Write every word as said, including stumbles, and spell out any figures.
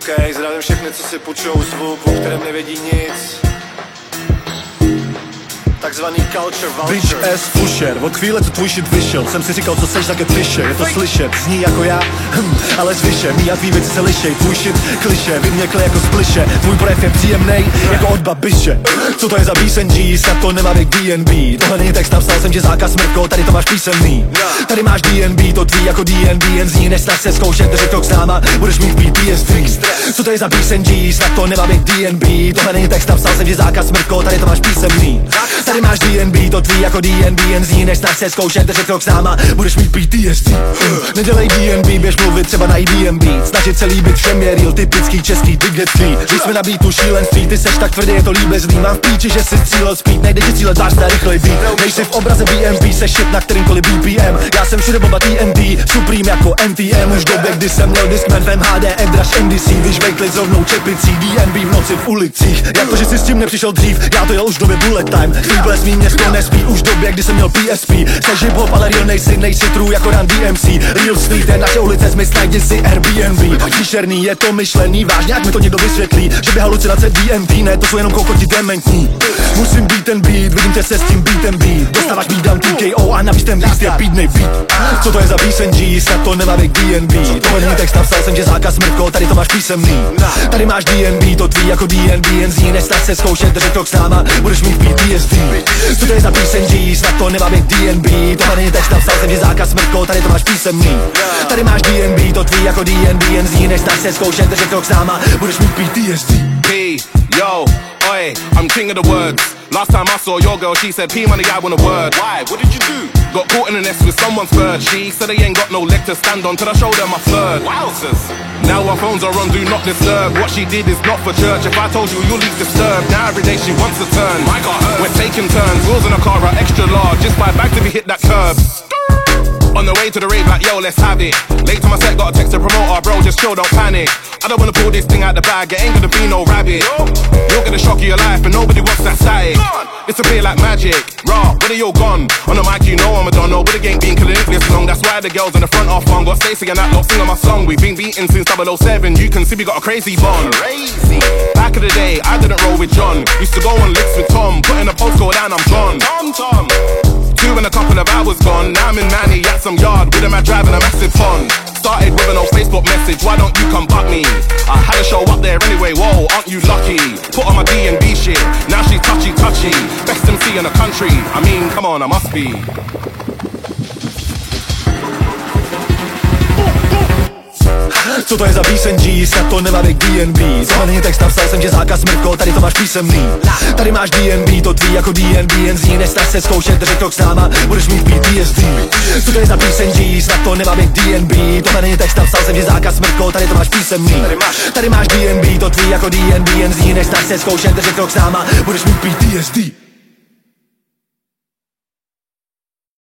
OK, zdravím všechny, co si půjčou zvuk, o kterém nevědí nic. Takzvaný culture vulture. Bitch ass pusher, od chvíle, co tvůj shit vyšel, jsem si říkal, co seš za catfisher. Je to slyšet, zní jako já, hm, ale zvyše. Mí a tvý věci se lišej, tvůj shit kliše, vyměkle jako spliše. Tvůj projev je příjemnej, jako od babiše. Co to je za píseň G, snad to nemá věk D N B. Tohle není text, napsal jsem že zákaz smrko, tady to máš písemný. Tady máš D N B, to tvý jako D N B, jen zní, nesnaž se zkoušet, držet to k náma, budeš mít P T S D. Co to je za píseň G, snad to nemá věk D N B. Tohle není text, napsal jsem že zákaz smrko, tady to máš písemný. Tady máš D N B, to tvý jako D N B, jen zní, nesnaž se zkoušet, držet krok s náma, budeš mít P T S D. Nedělej D N B, běž mluvit třeba na I D M B. Snažit se líbit všem je real, typický český dignity. Když jsme na beatu šílenství, ty seš tak tvrdý, je to líbezný. Mám v píči, že si střílel speed, nejde ti střílet zář na rychlej beat. Nejsi v obraze B M P, seš shit na kterýmkoliv B P M. Já jsem všude boba T N T, Supreme jako N T M. Už v době, kdy jsem měl Discman v M H D, Edraž M D C. Když vejkli rovnou čepicí, D N B v noci v ulicích. Jak to, že jsi s tím nepřišel dřív, já to jel už v době bullet time. Stýbles mý město nespí, už v době, kdy jsem měl P S P. Seš hip-hop, ale real nejsi, nejsi true jako Run D M C. Real street je naše ulice, smysl, najdi si Airbnb. Příšerný je to myšlený, vážně, jak mi to někdo vysvětlí, že by halucinace D M T, ne, to jsou jenom kokoti dementní. Musím být ten beat, vidím tě se s tím beatem beat. Dostáváš beat, dám T K O a navíc ten beat je beatnej beat. Co to je za píseň G, snad to nemá věk D N B. Tohle není text, napsal jsem že zákaz smrko, tady to máš písemný. Tady máš D N B, to tvý jako D N B, jen zní, nesnaž se zkoušet, držet krok s náma, budeš mít P T S D. Co to je za píseň G, snad to nemá věk D N B. Tohle není text, napsal jsem že zákaz smrko, tady to máš písemný. Tady máš D N B, to tvý jako D N B, jen zní, nesnaž se zkoušet, držet krok s náma, budeš mít P T S D. P, yo, oi, I'm king of the words. Last time I saw your girl, she said P money, I want a word. Why? What did you do? Got caught in a nest with someone's bird. She said they ain't got no leg to stand on till I showed her my third. Wowzers. Now our phones are on do not disturb. What she did is not for church. If I told you, you'll leave disturbed. Now every day she wants a turn. I got her. We're taking turns. Wheels in a car are extra large. Just buy back till we hit that curb. On the way to the rave, like yo, let's have it. Late to my set, got a text to promoter, bro, just chill, don't panic. I don't wanna pull this thing out the bag, it ain't gonna be no rabbit. You're gonna shock of your life, and nobody wants that static. Disappear like magic, raw, where are you gone? On the mic, you know I'm a dono, but the game been killing it this long. That's why the girls in the front are fun. Got Stacey and that lot singing my song. We've been beating since double oh seven. You can see we got a crazy bond. Crazy. Back in the day, I didn't roll with John. Used to go on licks with Tom, putting a postcode down, I'm gone. Tom Tom. Two and a couple of hours gone. Now I'm in Manny at some yard with a man driving a massive fun. Started with an old Facebook message, why don't you come butt me? I had a show up there anyway, whoa, aren't you lucky? Put on my D N B shit, now she's touchy touchy. Best M C in the country, I mean, come on, I must be. Co to je za píseň G, snad to nemá věk D N B. Tohle není text, napsal jsem že zákaz smrko, tady to máš písemný. Tady máš D N B, to tvý jako D N B, jen zní, nesnaž se zkoušet, držet krok s náma, budeš mít P T S D. Co to je za píseň G, snad to nemá věk D N B. Tohle není text, napsal jsem že zákaz smrko, tady to máš písemný. Tady máš D N B, to tvý jako D N B, jen zní, nesnaž se zkoušet, držet krok s náma, budeš mít P T S D.